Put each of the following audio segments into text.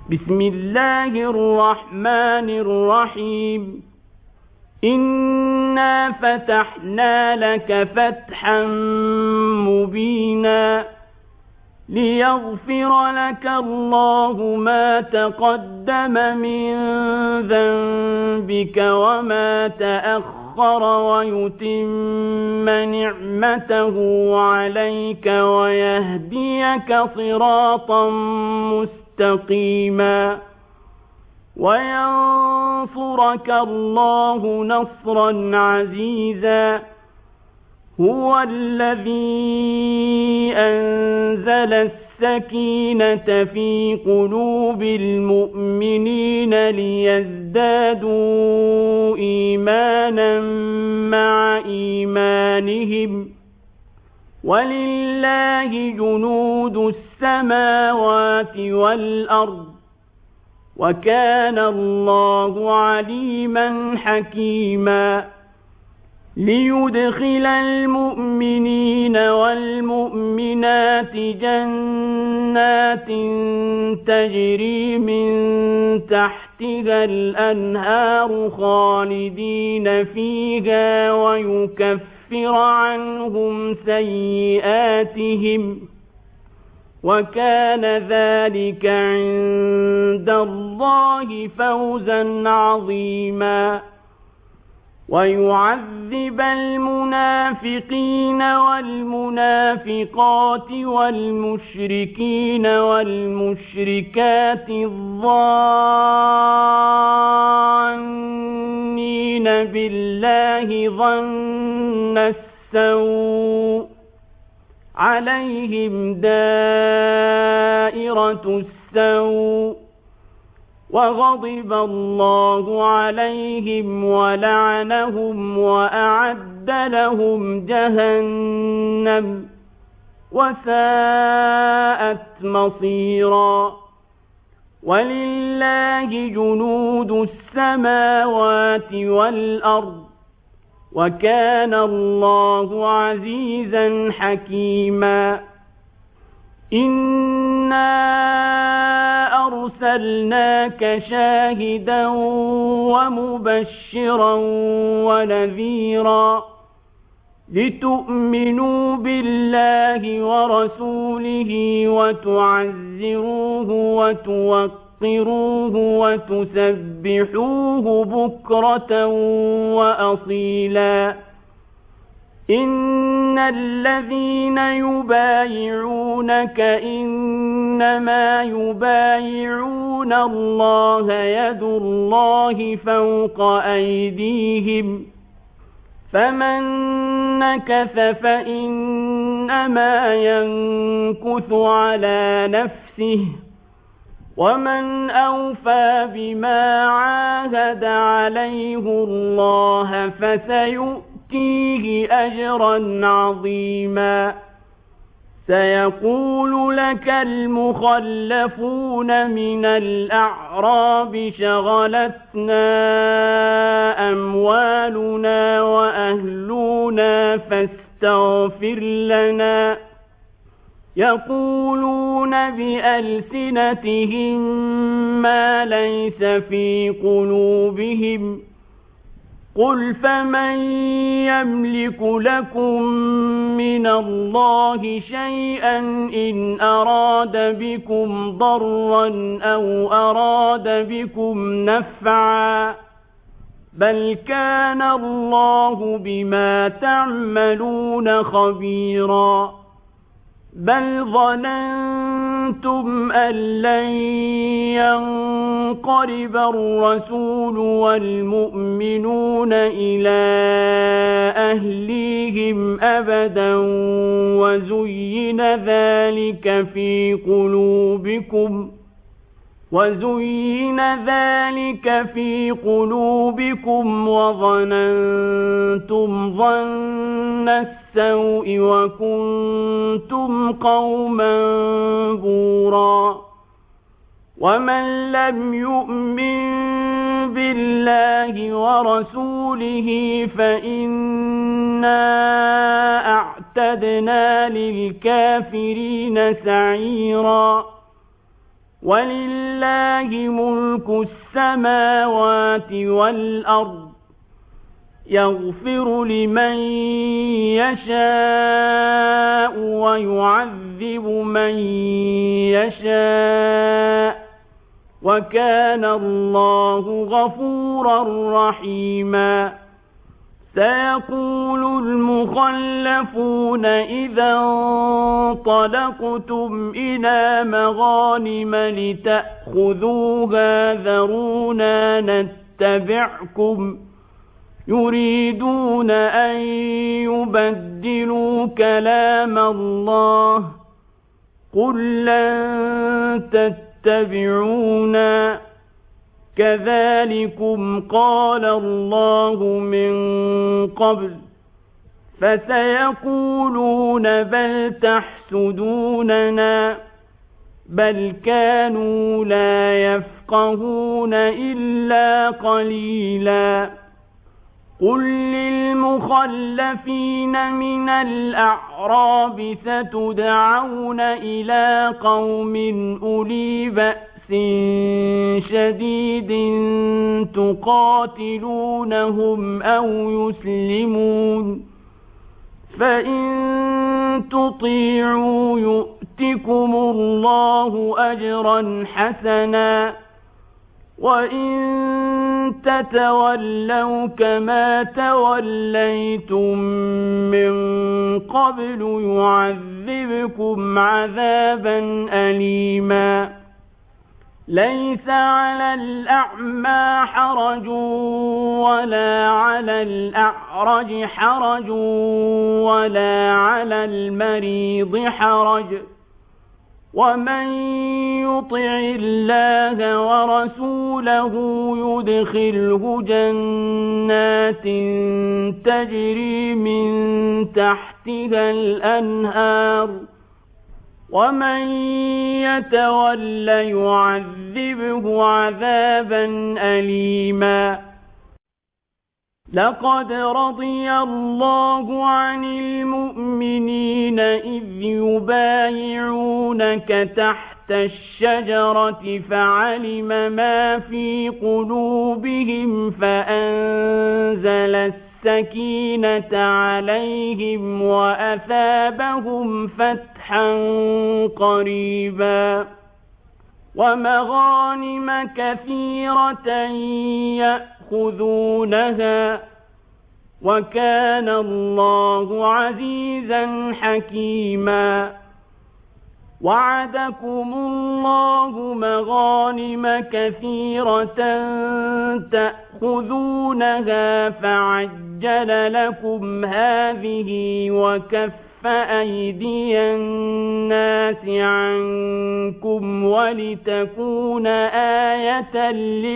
بسم الله الرحمن الرحيم إنا فتحنا لك فتحا مبينا ليغفر لك الله ما تقدم من ذنبك وما تأخر ويتم نعمته عليك ويهديك صراطا مستقيما وينصرك الله نصرا عزيزا هو الذي أنزل السكينة في قلوب المؤمنين ليزدادوا إيمانا مع إيمانهم ولله جنود السماوات والأرض وكان الله عليما حكيما ليدخل المؤمنين والمؤمنات جنات تجري من تحتها الأنهار خالدين فيها ويكفر عنهم سيئاتهم وكان ذلك عند الله فوزا عظيما ويعذب المنافقين والمنافقات والمشركين والمشركات الظانين بالله ظن السوء عليهم دائرة السوء وغضب الله عليهم ولعنهم وأعد لهم جهنم وساءت مصيرا ولله جنود السماوات والأرض وكان الله عزيزا حكيما إنا أرسلناك شاهدا ومبشرا ونذيرا لتؤمنوا بالله ورسوله وتعزروه وتوقروه وتسبحوه بكرة وأصيلا إن الذين يبايعونك إنما يبايعون الله يد الله فوق أيديهم فمن نكث فإنما ينكث على نفسه ومن أوفى بما عاهد عليه الله فسيؤتيه أجرا عظيما سيقول لك المخلفون من الأعراب شغلتنا أموالنا وأهلنا فاستغفر لنا يقولون بألسنتهم ما ليس في قلوبهم قل فمن يملك لكم من الله شيئا إن أراد بكم ضرا أو أراد بكم نفعا بل كان الله بما تعملون خبيرا بل ظننتم أن لن ينقلب الرسول والمؤمنون إلى أهليهم أبدا وزين ذلك في قلوبكم وظننتم ظن السوء وكنتم قوما بورا ومن لم يؤمن بالله ورسوله فإنا أعتدنا للكافرين سعيرا ولله ملك السماوات والأرض يغفر لمن يشاء ويعذب من يشاء وكان الله غفورا رحيما سيقول المخلفون إذا انطلقتم إلى مغانم لتأخذوها ذرونا نتبعكم يريدون أن يبدلوا كلام الله قل لن تتبعونا كذلكم قال الله من قبل فسيقولون بل تحسدوننا بل كانوا لا يفقهون إلا قليلا قل للمخلفين من الأعراب ستدعون إلى قوم أولي بأس شديد تقاتلونهم أو يسلمون فإن تطيعوا يؤتكم الله أجرا حسنا وإن تتولوا كما توليتم من قبل يعذبكم عذابا أليما ليس على الأعمى حرج ولا على الأعرج حرج ولا على المريض حرج ومن يطع الله ورسوله يدخله جنات تجري من تحتها الأنهار ومن يتول يعذبه عذابا أليما لقد رضي الله عن المؤمنين إذ يبايعونك تحت الشجرة فعلم ما في قلوبهم فأنزل السكينة عليهم وأثابهم فتحا قريبا ومغانم كثيرة يأخذونها وكان الله عزيزا حكيما وعدكم الله مغانم كثيرة تأخذونها فعجل لكم هذه وكف أيدي الناس عنكم ولتكون آية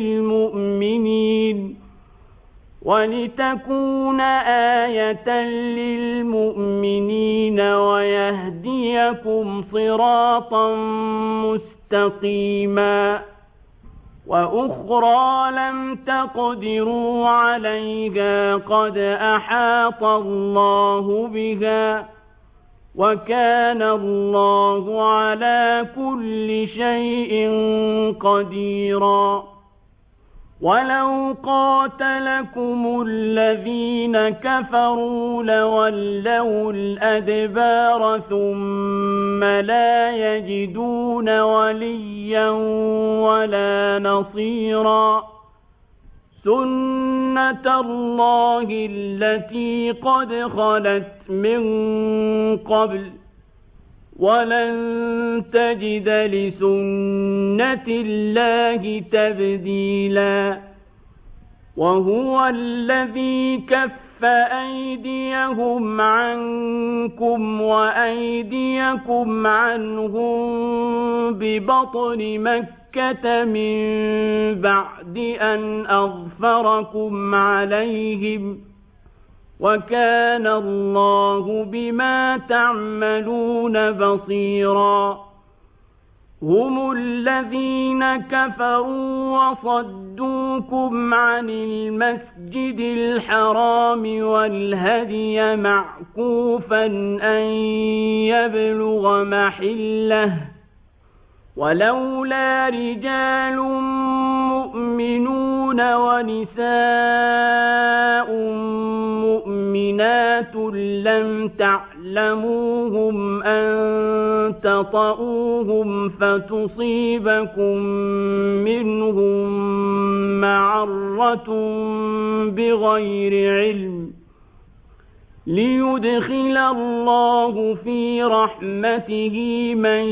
للمؤمنين ويهديكم صراطا مستقيما وأخرى لم تقدروا عليها قد أحاط الله بها وكان الله على كل شيء قديرا ولو قاتلكم الذين كفروا لولوا الأدبار ثم لا يجدون وليا ولا نصيرا سنة الله التي قد خلت من قبل ولن تجد لسنة الله تبديلا وهو الذي كف أيديهم عنكم وأيديكم عنهم ببطن مكة من بعد أن أظفركم عليهم وكان الله بما تعملون بصيرا هم الذين كفروا وصدوكم عن المسجد الحرام والهدي معكوفا أن يبلغ محله ولولا رجال مؤمنون ونساء مؤمنات لم تعلموهم أن تطؤوهم فتصيبكم منهم معرة بغير علم ليدخل الله في رحمته من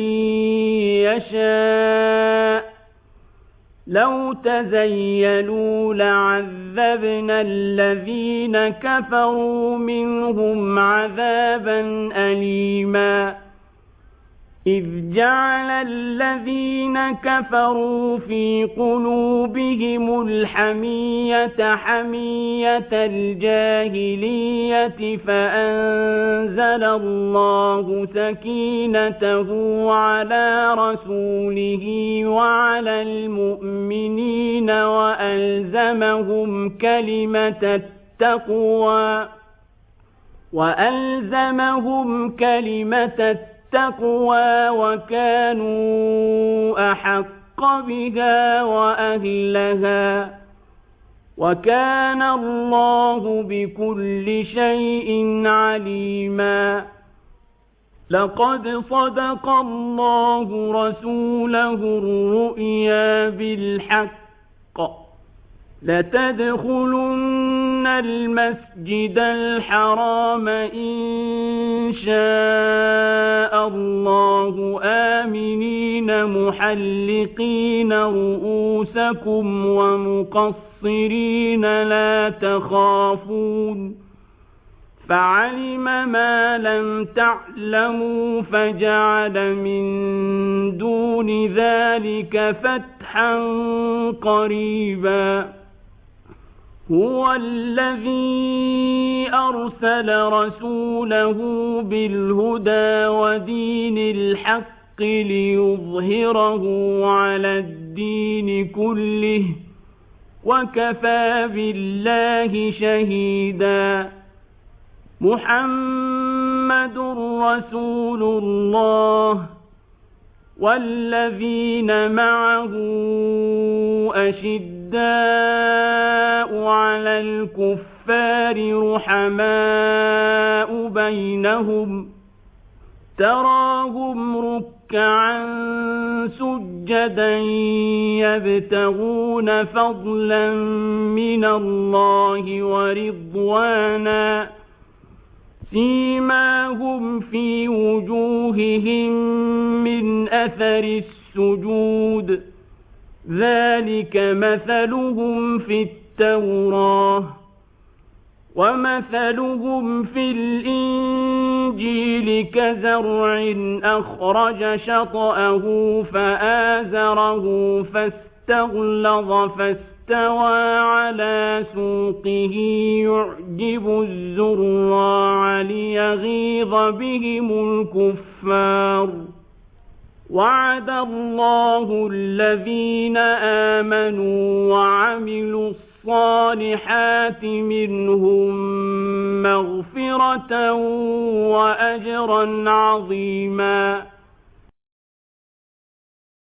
يشاء لو تزيلوا لعذبنا الذين كفروا منهم عذابا أليما إذ جعل الذين كفروا في قلوبهم الحمية حمية الجاهلية فأنزل الله سكينته على رسوله وعلى المؤمنين وألزمهم كلمة التقوى وكانوا أحق بها وأهلها وكان الله بكل شيء عليما لقد صدق الله رسوله الرؤيا بالحق لتدخلن المسجد الحرام إن شاء الله آمنين محلقين رؤوسكم ومقصرين لا تخافون فعلم ما لم تعلموا فجعل من دون ذلك فتحا قريبا هو الذي أرسل رسوله بالهدى ودين الحق ليظهره على الدين كله وكفى بالله شهيدا محمد رسول الله والذين معه أشداء على الكفار رحماء بينهم تراهم ركعا سجدا يبتغون فضلا من الله ورضوانا سيماهم في وجوههم من أثر السجود ذلك مثلهم في التوراة ومثلهم في الإنجيل كزرع أخرج شطأه فآزره فاستغلظ فاستوى على سوقه يعجب الزراع ليغيظ بهم الكفار وعد الله الذين آمنوا وعملوا الصالحات منهم مغفرة وأجرا عظيما